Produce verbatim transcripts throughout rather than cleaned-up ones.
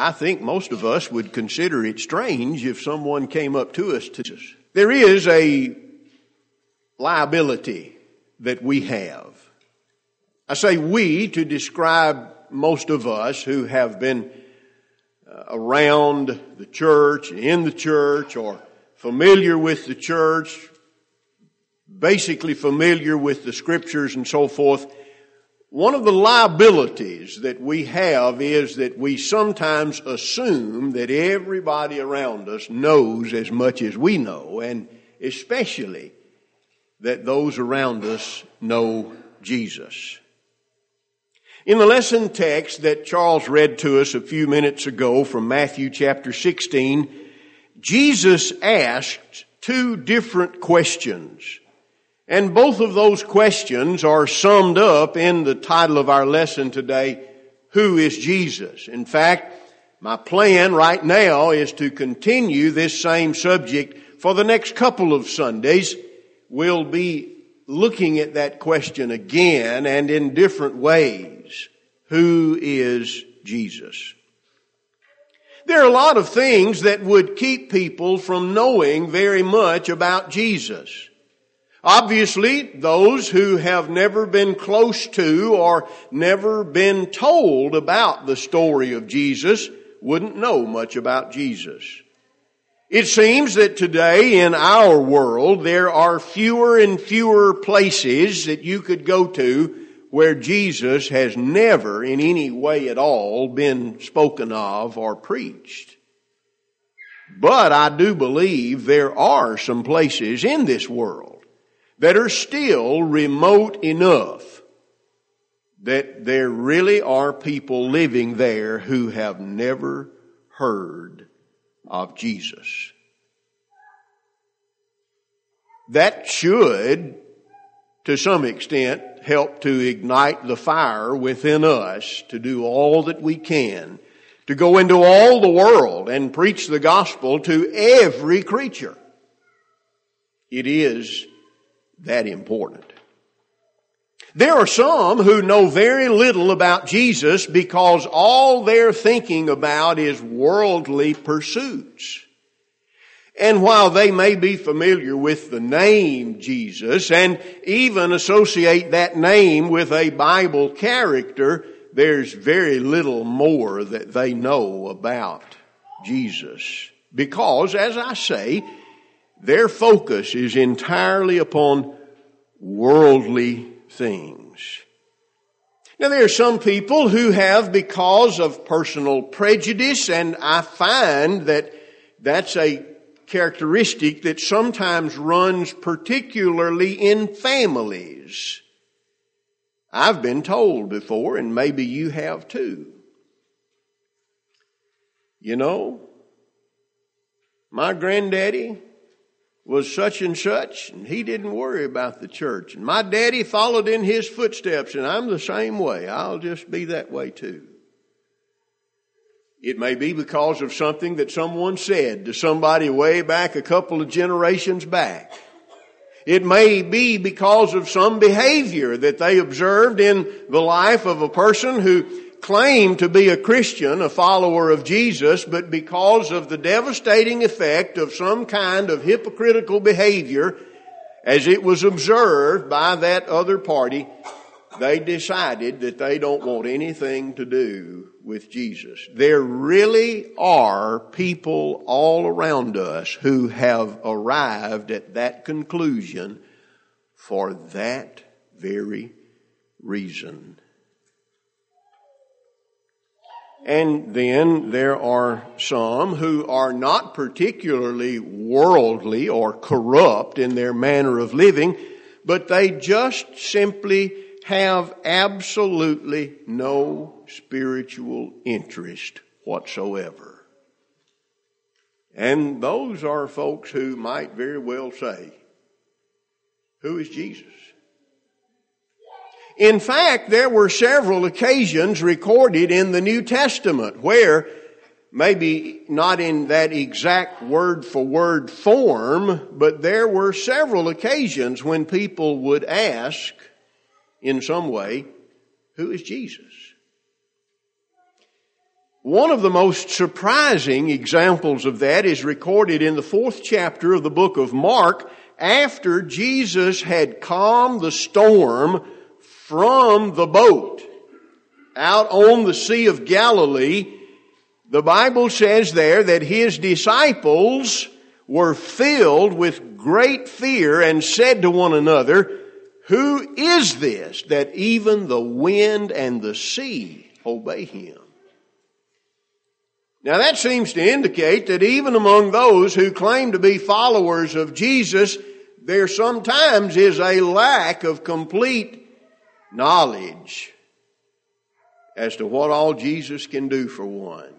I think most of us would consider it strange if someone came up to us to us. There is a liability that we have. I say we to describe most of us who have been uh, around the church, in the church, or familiar with the church, basically familiar with the scriptures and so forth. One of the liabilities that we have is that we sometimes assume that everybody around us knows as much as we know, and especially that those around us know Jesus. In the lesson text that Charles read to us a few minutes ago from Matthew chapter sixteen, Jesus asked two different questions. And both of those questions are summed up in the title of our lesson today, Who is Jesus? In fact, my plan right now is to continue this same subject for the next couple of Sundays. We'll be looking at that question again and in different ways. Who is Jesus? There are a lot of things that would keep people from knowing very much about Jesus. Obviously, those who have never been close to or never been told about the story of Jesus wouldn't know much about Jesus. It seems that today in our world there are fewer and fewer places that you could go to where Jesus has never in any way at all been spoken of or preached. But I do believe there are some places in this world that are still remote enough that there really are people living there who have never heard of Jesus. That should, to some extent, help to ignite the fire within us to do all that we can to go into all the world and preach the gospel to every creature. It is that important. There are some who know very little about Jesus because all they're thinking about is worldly pursuits. And while they may be familiar with the name Jesus and even associate that name with a Bible character, there's very little more that they know about Jesus. Because, as I say, their focus is entirely upon worldly things. Now, there are some people who have, because of personal prejudice, and I find that that's a characteristic that sometimes runs particularly in families. I've been told before, and maybe you have too. You know, my granddaddy was such and such, and he didn't worry about the church. And my daddy followed in his footsteps, and I'm the same way. I'll just be that way too. It may be because of something that someone said to somebody way back a couple of generations back. It may be because of some behavior that they observed in the life of a person who claimed to be a Christian, a follower of Jesus, but because of the devastating effect of some kind of hypocritical behavior as it was observed by that other party, they decided that they don't want anything to do with Jesus. There really are people all around us who have arrived at that conclusion for that very reason. And then there are some who are not particularly worldly or corrupt in their manner of living, but they just simply have absolutely no spiritual interest whatsoever. And those are folks who might very well say, who is Jesus? In fact, there were several occasions recorded in the New Testament where, maybe not in that exact word-for-word form, but there were several occasions when people would ask, in some way, who is Jesus? One of the most surprising examples of that is recorded in the fourth chapter of the book of Mark, after Jesus had calmed the storm from the boat out on the Sea of Galilee. The Bible says there that his disciples were filled with great fear and said to one another, "Who is this that even the wind and the sea obey him?" Now that seems to indicate that even among those who claim to be followers of Jesus, there sometimes is a lack of complete knowledge as to what all Jesus can do for one.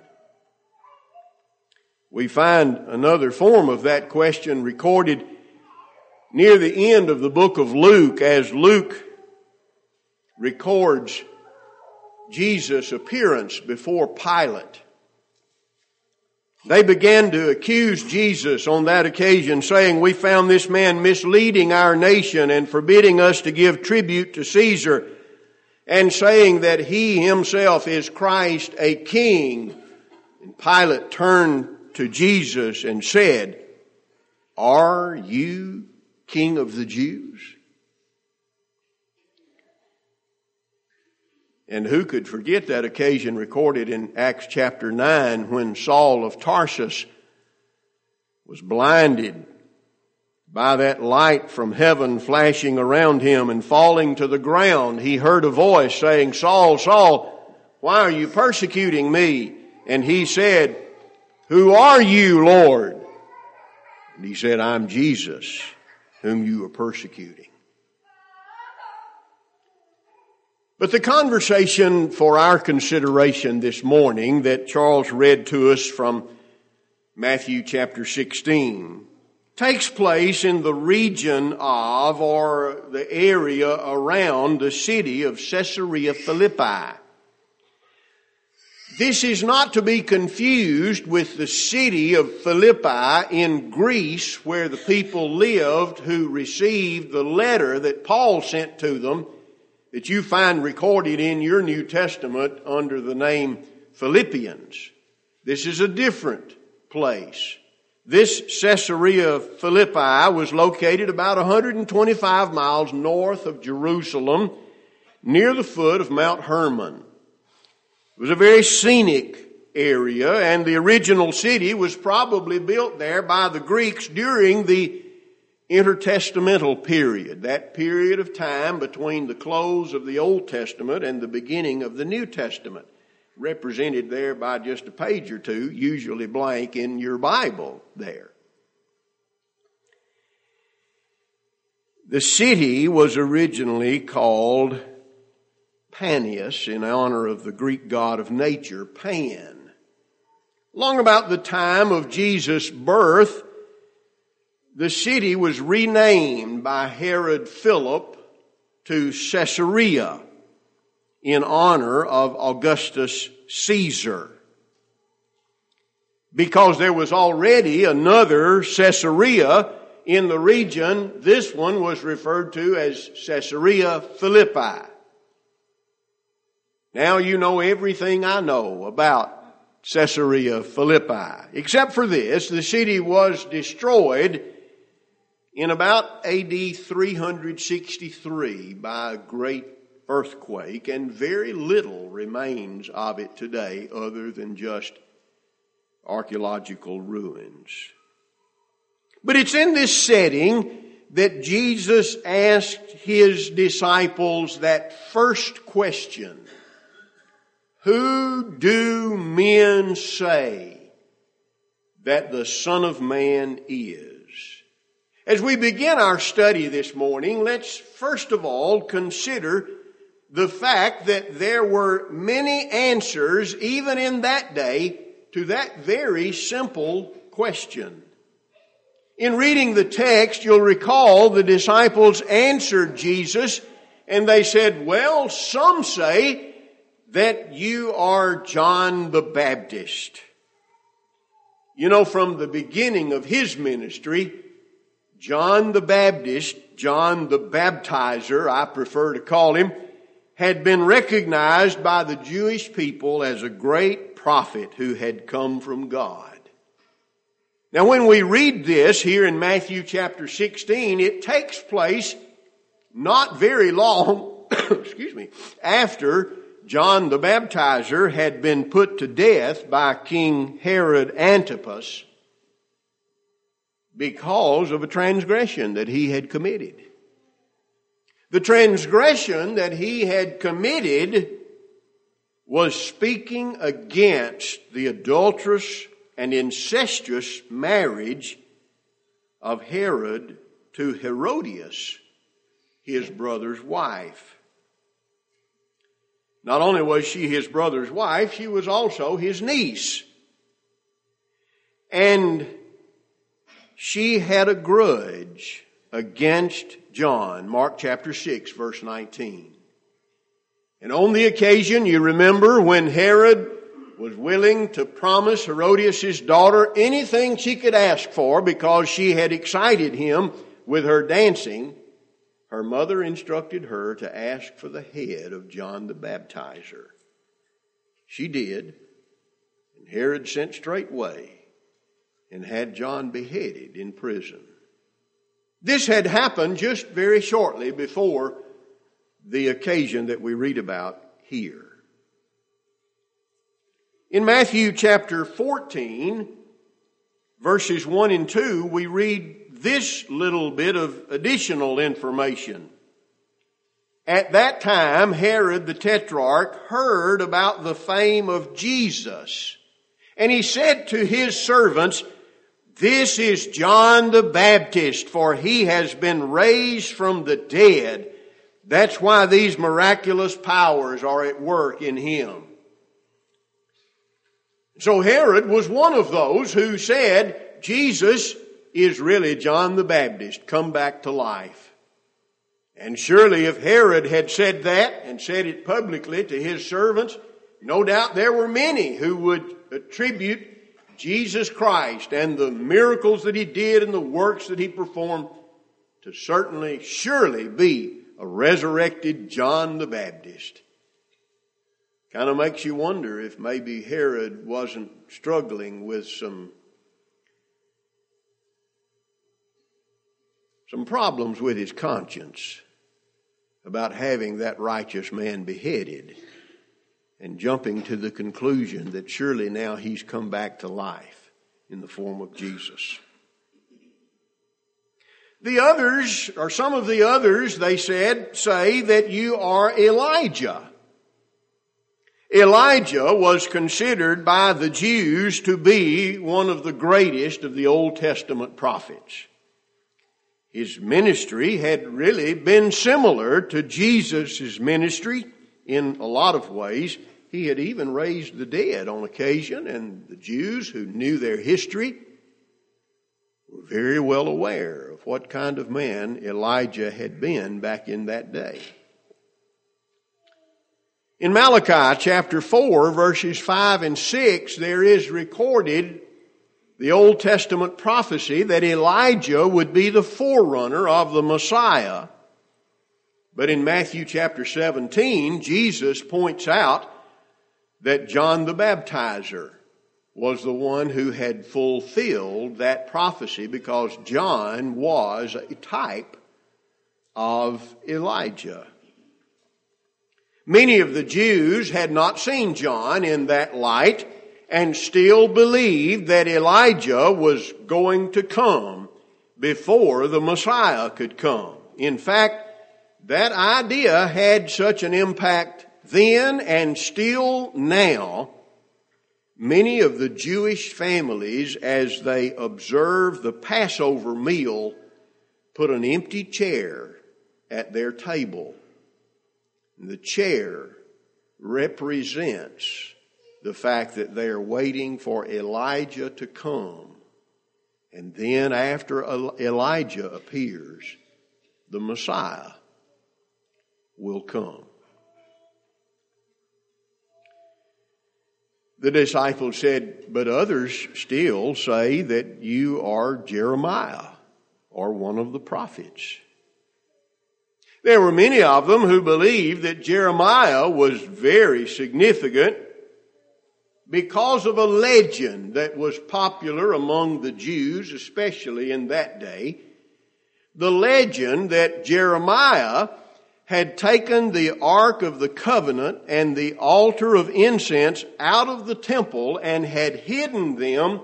We find another form of that question recorded near the end of the book of Luke, as Luke records Jesus' appearance before Pilate. They began to accuse Jesus on that occasion, saying, "We found this man misleading our nation and forbidding us to give tribute to Caesar, and saying that he himself is Christ, a king." And Pilate turned to Jesus and said, "Are you King of the Jews?" And who could forget that occasion recorded in Acts chapter nine, when Saul of Tarsus was blinded by that light from heaven flashing around him, and falling to the ground, he heard a voice saying, "Saul, Saul, why are you persecuting me?" And he said, "Who are you, Lord?" And he said, "I'm Jesus, whom you are persecuting." But the conversation for our consideration this morning that Charles read to us from Matthew chapter sixteen takes place in the region of, or the area around, the city of Caesarea Philippi. This is not to be confused with the city of Philippi in Greece, where the people lived who received the letter that Paul sent to them, that you find recorded in your New Testament under the name Philippians. This is a different place. This Caesarea Philippi was located about one hundred twenty-five miles north of Jerusalem, near the foot of Mount Hermon. It was a very scenic area, and the original city was probably built there by the Greeks during the intertestamental period, that period of time between the close of the Old Testament and the beginning of the New Testament, represented there by just a page or two, usually blank in your Bible there. The city was originally called Panias, in honor of the Greek god of nature, Pan. Long about the time of Jesus' birth, the city was renamed by Herod Philip to Caesarea in honor of Augustus Caesar. Because there was already another Caesarea in the region, this one was referred to as Caesarea Philippi. Now you know everything I know about Caesarea Philippi. Except for this, the city was destroyed in about A D three sixty-three by a great earthquake, and very little remains of it today other than just archaeological ruins. But it's in this setting that Jesus asked his disciples that first question: who do men say that the Son of Man is? As we begin our study this morning, let's first of all consider the fact that there were many answers, even in that day, to that very simple question. In reading the text, you'll recall the disciples answered Jesus, and they said, "Well, some say that you are John the Baptist." You know, from the beginning of his ministry, John the Baptist, John the Baptizer, I prefer to call him, had been recognized by the Jewish people as a great prophet who had come from God. Now when we read this here in Matthew chapter sixteen, it takes place not very long, excuse me, after John the Baptizer had been put to death by King Herod Antipas because of a transgression that he had committed. The transgression that he had committed was speaking against the adulterous and incestuous marriage of Herod to Herodias, his brother's wife. Not only was she his brother's wife, she was also his niece. And she had a grudge against John. Mark chapter six, verse nineteen. And on the occasion, you remember, when Herod was willing to promise Herodias' daughter anything she could ask for because she had excited him with her dancing, her mother instructed her to ask for the head of John the Baptizer. She did, and Herod sent straightway and had John beheaded in prison. This had happened just very shortly before the occasion that we read about here. In Matthew chapter fourteen, verses one and two, we read this little bit of additional information. At that time, Herod the Tetrarch heard about the fame of Jesus, and he said to his servants, "This is John the Baptist, for he has been raised from the dead. That's why these miraculous powers are at work in him." So Herod was one of those who said, Jesus is really John the Baptist, come back to life. And surely if Herod had said that and said it publicly to his servants, no doubt there were many who would attribute Jesus Christ and the miracles that he did and the works that he performed to certainly, surely be a resurrected John the Baptist. Kind of makes you wonder if maybe Herod wasn't struggling with some some problems with his conscience about having that righteous man beheaded and jumping to the conclusion that surely now he's come back to life in the form of Jesus. The others, or some of the others, they said, say that you are Elijah. Elijah was considered by the Jews to be one of the greatest of the Old Testament prophets. His ministry had really been similar to Jesus' ministry in a lot of ways. He had even raised the dead on occasion, and the Jews who knew their history were very well aware of what kind of man Elijah had been back in that day. In Malachi chapter four, verses five and six, there is recorded the Old Testament prophecy that Elijah would be the forerunner of the Messiah. But in Matthew chapter seventeen, Jesus points out that John the Baptizer was the one who had fulfilled that prophecy, because John was a type of Elijah. Many of the Jews had not seen John in that light and still believed that Elijah was going to come before the Messiah could come. In fact, that idea had such an impact then and still now. Many of the Jewish families, as they observe the Passover meal, put an empty chair at their table. The chair represents the fact that they are waiting for Elijah to come. And then after Elijah appears, the Messiah will come. The disciples said, but others still say that you are Jeremiah or one of the prophets. There were many of them who believed that Jeremiah was very significant because of a legend that was popular among the Jews, especially in that day. The legend that Jeremiah had taken the Ark of the Covenant and the altar of incense out of the temple and had hidden them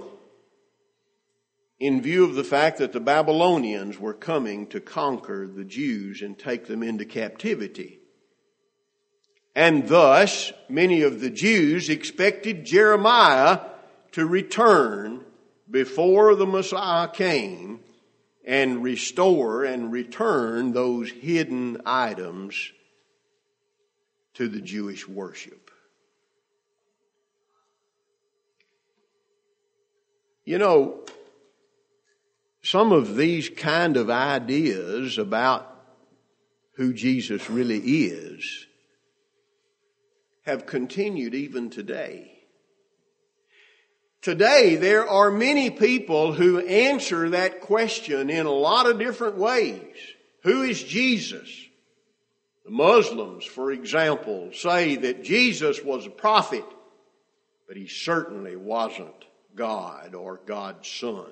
in view of the fact that the Babylonians were coming to conquer the Jews and take them into captivity. And thus, many of the Jews expected Jeremiah to return before the Messiah came and restore and return those hidden items to the Jewish worship. You know, some of these kind of ideas about who Jesus really is have continued even today. Today, there are many people who answer that question in a lot of different ways. Who is Jesus? The Muslims, for example, say that Jesus was a prophet, but he certainly wasn't God or God's Son.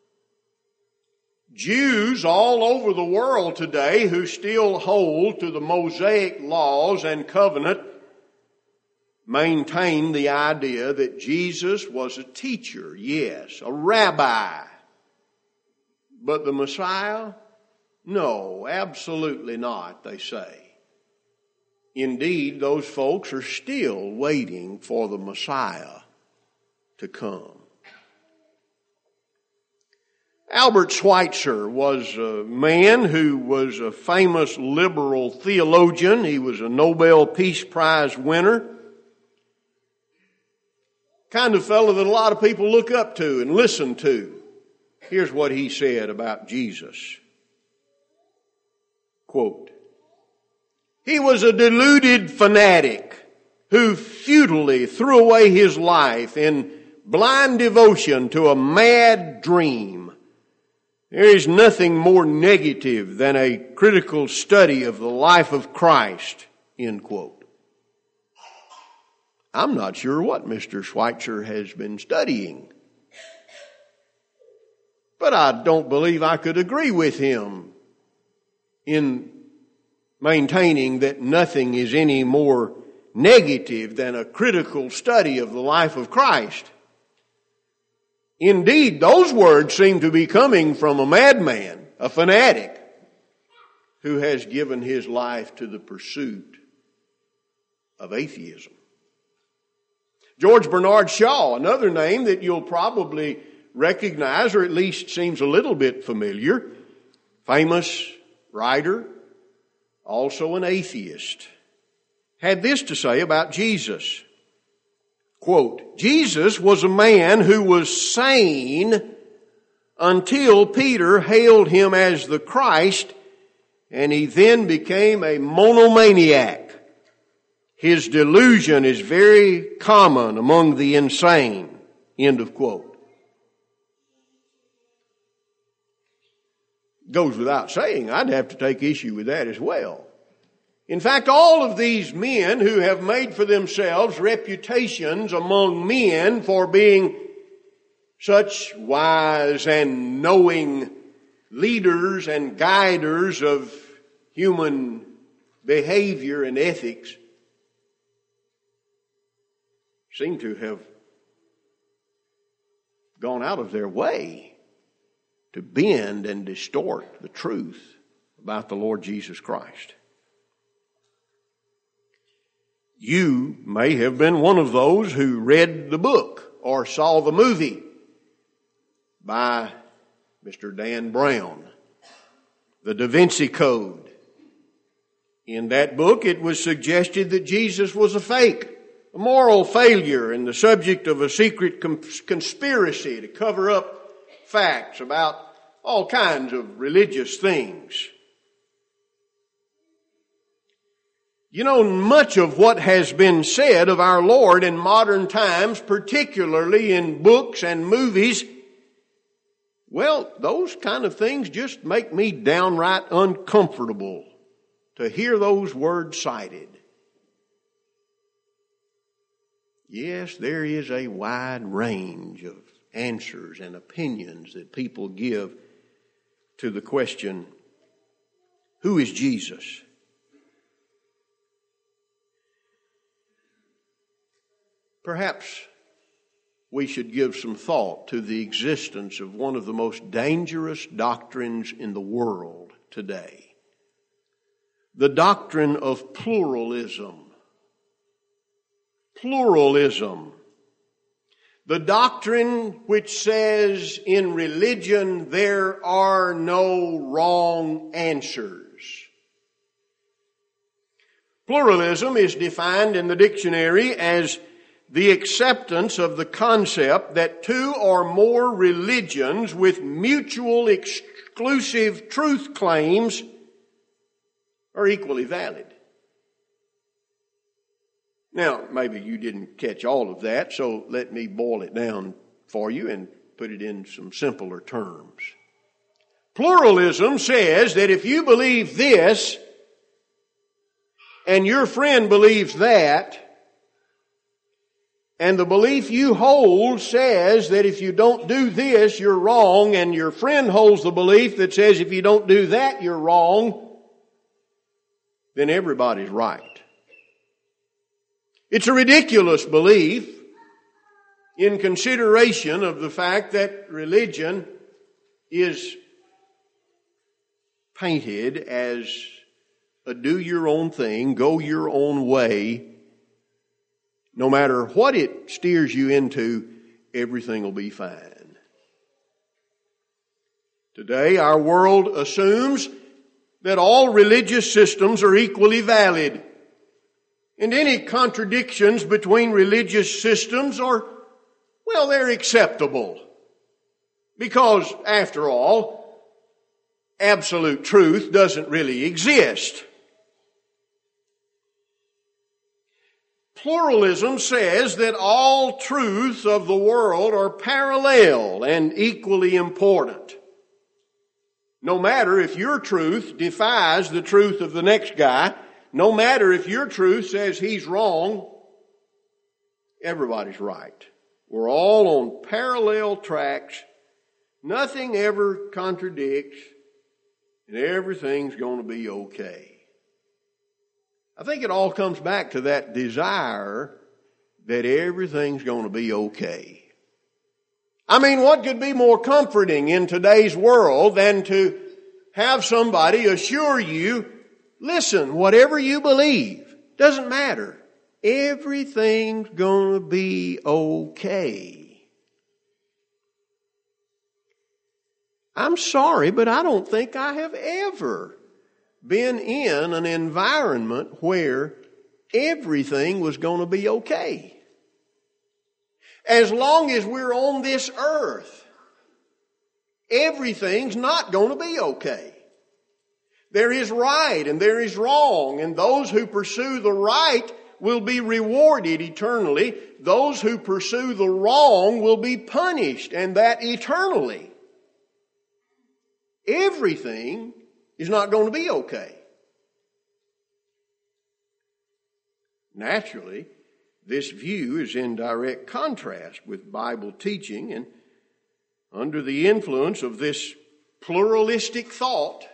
Jews all over the world today who still hold to the Mosaic laws and covenant maintain the idea that Jesus was a teacher, yes, a rabbi. But the Messiah? No, absolutely not, they say. Indeed, those folks are still waiting for the Messiah to come. Albert Schweitzer was a man who was a famous liberal theologian. He was a Nobel Peace Prize winner. Kind of fellow that a lot of people look up to and listen to. Here's what he said about Jesus. Quote, "He was a deluded fanatic who futilely threw away his life in blind devotion to a mad dream. There is nothing more negative than a critical study of the life of Christ." End quote. I'm not sure what Mister Schweitzer has been studying. But I don't believe I could agree with him in maintaining that nothing is any more negative than a critical study of the life of Christ. Indeed, those words seem to be coming from a madman, a fanatic, who has given his life to the pursuit of atheism. George Bernard Shaw, another name that you'll probably recognize, or at least seems a little bit familiar, famous writer, also an atheist, had this to say about Jesus. Quote, "Jesus was a man who was sane until Peter hailed him as the Christ, and he then became a monomaniac. His delusion is very common among the insane." End of quote. Goes without saying, I'd have to take issue with that as well. In fact, all of these men who have made for themselves reputations among men for being such wise and knowing leaders and guiders of human behavior and ethics seem to have gone out of their way to bend and distort the truth about the Lord Jesus Christ. You may have been one of those who read the book or saw the movie by Mister Dan Brown, The Da Vinci Code. In that book, it was suggested that Jesus was a fake, a moral failure, and the subject of a secret conspiracy to cover up facts about all kinds of religious things. You know, much of what has been said of our Lord in modern times, particularly in books and movies, well, those kind of things just make me downright uncomfortable to hear those words cited. Yes, there is a wide range of answers and opinions that people give to the question, who is Jesus? Perhaps we should give some thought to the existence of one of the most dangerous doctrines in the world today. The doctrine of pluralism. Pluralism. The doctrine which says in religion there are no wrong answers. Pluralism is defined in the dictionary as the acceptance of the concept that two or more religions with mutual exclusive truth claims are equally valid. Now, maybe you didn't catch all of that, so let me boil it down for you and put it in some simpler terms. Pluralism says that if you believe this and your friend believes that, and the belief you hold says that if you don't do this, you're wrong, and your friend holds the belief that says if you don't do that, you're wrong, then everybody's right. It's a ridiculous belief in consideration of the fact that religion is painted as a do your own thing, go your own way. No matter what it steers you into, everything will be fine. Today, our world assumes that all religious systems are equally valid. And any contradictions between religious systems are, well, they're acceptable. Because, after all, absolute truth doesn't really exist. Pluralism says that all truths of the world are parallel and equally important. No matter if your truth defies the truth of the next guy, no matter if your truth says he's wrong, everybody's right. We're all on parallel tracks. Nothing ever contradicts, and everything's going to be okay. I think it all comes back to that desire that everything's going to be okay. I mean, what could be more comforting in today's world than to have somebody assure you, listen, whatever you believe, doesn't matter. Everything's going to be okay. I'm sorry, but I don't think I have ever been in an environment where everything was going to be okay. As long as we're on this earth, everything's not going to be okay. There is right and there is wrong, and those who pursue the right will be rewarded eternally. Those who pursue the wrong will be punished, and that eternally. Everything is not going to be okay. Naturally, this view is in direct contrast with Bible teaching, and under the influence of this pluralistic thought,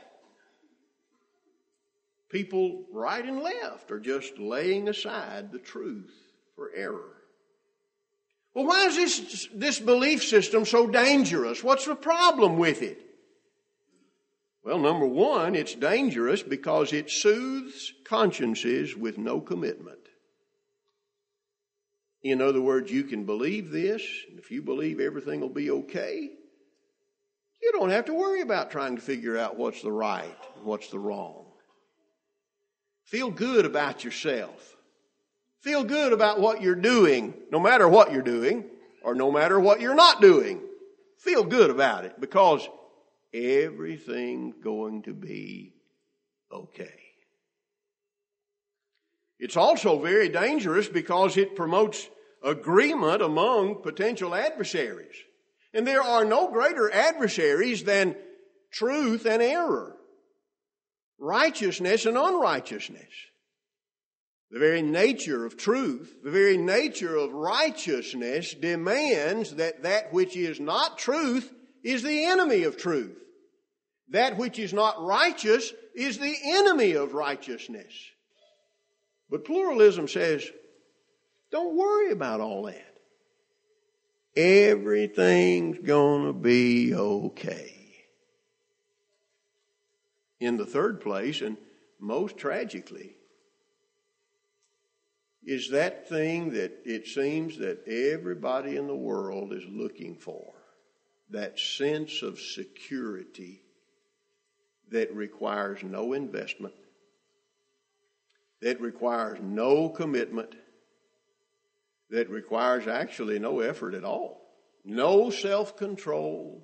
people right and left are just laying aside the truth for error. Well, why is this, this belief system so dangerous? What's the problem with it? Well, number one, it's dangerous because it soothes consciences with no commitment. In other words, you can believe this, and if you believe everything will be okay, you don't have to worry about trying to figure out what's the right and what's the wrong. Feel good about yourself. Feel good about what you're doing, no matter what you're doing, or no matter what you're not doing. Feel good about it because everything's going to be okay. It's also very dangerous because it promotes agreement among potential adversaries. And there are no greater adversaries than truth and error, righteousness and unrighteousness. The very nature of truth, the very nature of righteousness demands that that which is not truth is the enemy of truth. That which is not righteous is the enemy of righteousness. But pluralism says, don't worry about all that. Everything's gonna be okay. In the third place, and most tragically, is that thing that it seems that everybody in the world is looking for. That sense of security that requires no investment, that requires no commitment, that requires actually no effort at all, no self-control.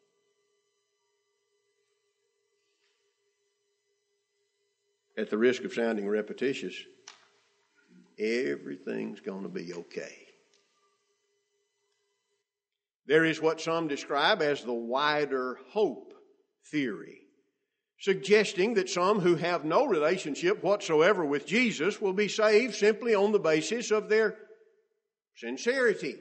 At the risk of sounding repetitious, everything's going to be okay. There is what some describe as the wider hope theory, suggesting that some who have no relationship whatsoever with Jesus will be saved simply on the basis of their sincerity.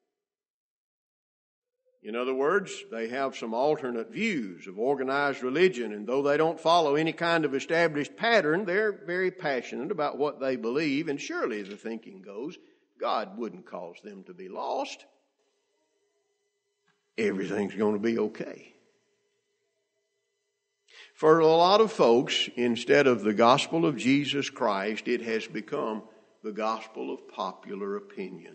In other words, they have some alternate views of organized religion, and though they don't follow any kind of established pattern, they're very passionate about what they believe, and surely the thinking goes, God wouldn't cause them to be lost. Everything's going to be okay. For a lot of folks, instead of the gospel of Jesus Christ, it has become the gospel of popular opinion.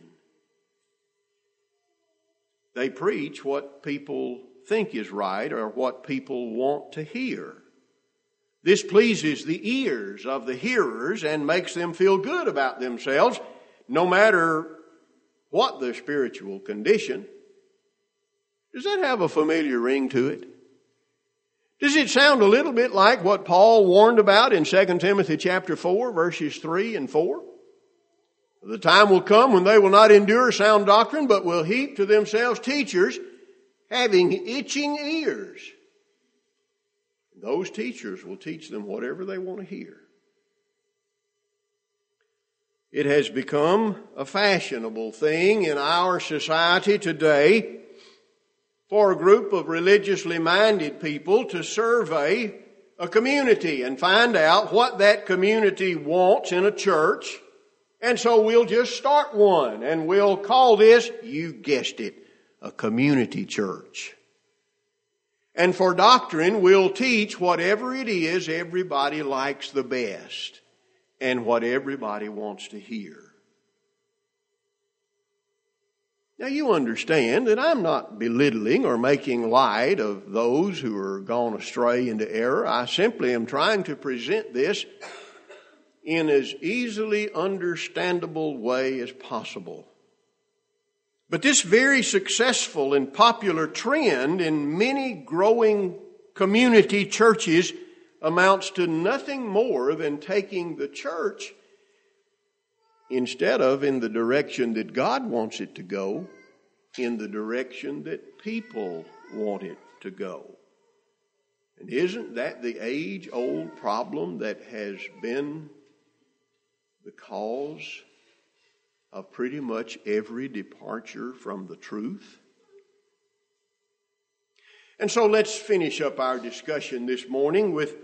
They preach what people think is right or what people want to hear. This pleases the ears of the hearers and makes them feel good about themselves, no matter what their spiritual condition. Does that have a familiar ring to it? Does it sound a little bit like what Paul warned about in Second Timothy chapter four, verses three and four? The time will come when they will not endure sound doctrine, but will heap to themselves teachers having itching ears. Those teachers will teach them whatever they want to hear. It has become a fashionable thing in our society today for a group of religiously minded people to survey a community and find out what that community wants in a church. And so we'll just start one, and we'll call this, you guessed it, a community church. And for doctrine, we'll teach whatever it is everybody likes the best and what everybody wants to hear. Now you understand that I'm not belittling or making light of those who are gone astray into error. I simply am trying to present this in as easily understandable way as possible. But this very successful and popular trend in many growing community churches amounts to nothing more than taking the church, instead of in the direction that God wants it to go, in the direction that people want it to go. And isn't that the age-old problem that has been the cause of pretty much every departure from the truth? And so let's finish up our discussion this morning with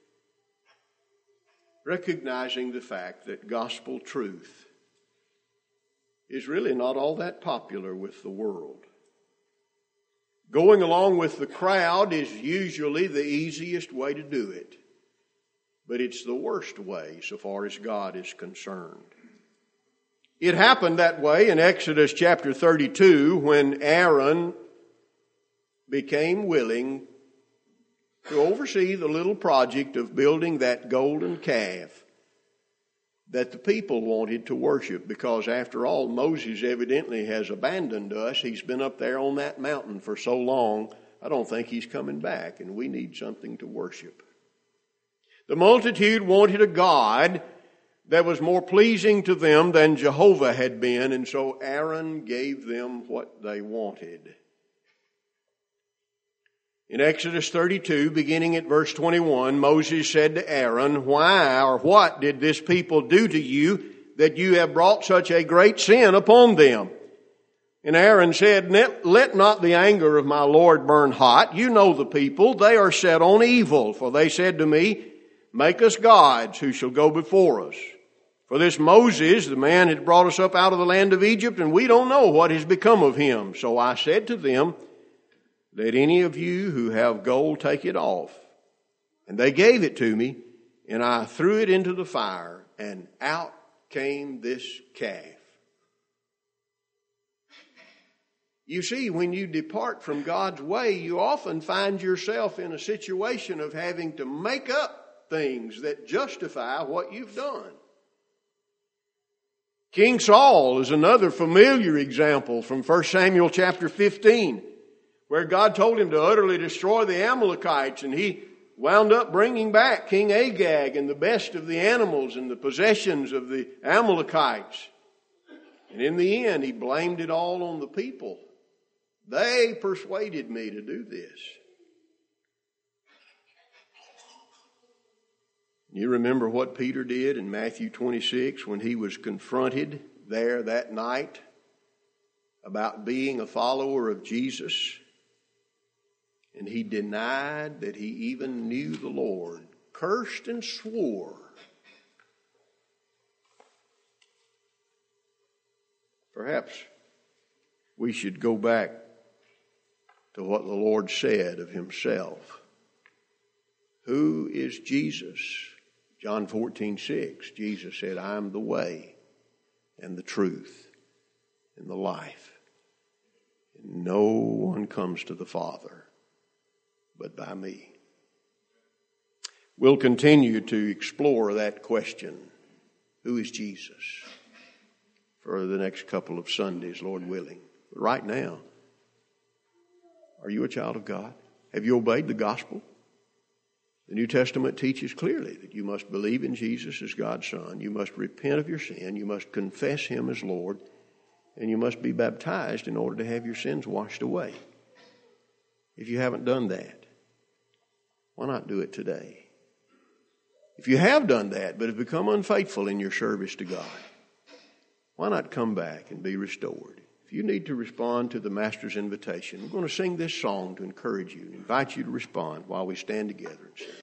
recognizing the fact that gospel truth is really not all that popular with the world. Going along with the crowd is usually the easiest way to do it. But it's the worst way so far as God is concerned. It happened that way in Exodus chapter thirty-two when Aaron became willing to oversee the little project of building that golden calf that the people wanted to worship, because after all, Moses evidently has abandoned us. He's been up there on that mountain for so long, I don't think he's coming back, and we need something to worship. The multitude wanted a God that was more pleasing to them than Jehovah had been, and so Aaron gave them what they wanted. In Exodus thirty-two, beginning at verse twenty-one, Moses said to Aaron, "Why or what did this people do to you that you have brought such a great sin upon them?" And Aaron said, "Let not the anger of my Lord burn hot. You know the people, they are set on evil. For they said to me, 'Make us gods who shall go before us.' For this Moses, the man had brought us up out of the land of Egypt, and we don't know what has become of him. So I said to them, 'Let any of you who have gold take it off.' And they gave it to me, and I threw it into the fire, and out came this calf." You see, when you depart from God's way, you often find yourself in a situation of having to make up things that justify what you've done. King Saul is another familiar example from First Samuel chapter fifteen, where God told him to utterly destroy the Amalekites, and he wound up bringing back King Agag and the best of the animals and the possessions of the Amalekites. And in the end, he blamed it all on the people. They persuaded me to do this. You remember what Peter did in Matthew twenty-six when he was confronted there that night about being a follower of Jesus? And he denied that he even knew the Lord, cursed and swore. Perhaps we should go back to what the Lord said of himself. Who is Jesus? John fourteen six, Jesus said, "I am the way and the truth and the life. And no one comes to the Father but by me." We'll continue to explore that question, who is Jesus, for the next couple of Sundays, Lord willing. But right now, are you a child of God? Have you obeyed the gospel? The New Testament teaches clearly that you must believe in Jesus as God's Son. You must repent of your sin. You must confess Him as Lord. And you must be baptized in order to have your sins washed away. If you haven't done that, why not do it today? If you have done that but have become unfaithful in your service to God, why not come back and be restored? If you need to respond to the Master's invitation, we're going to sing this song to encourage you and invite you to respond while we stand together and sing.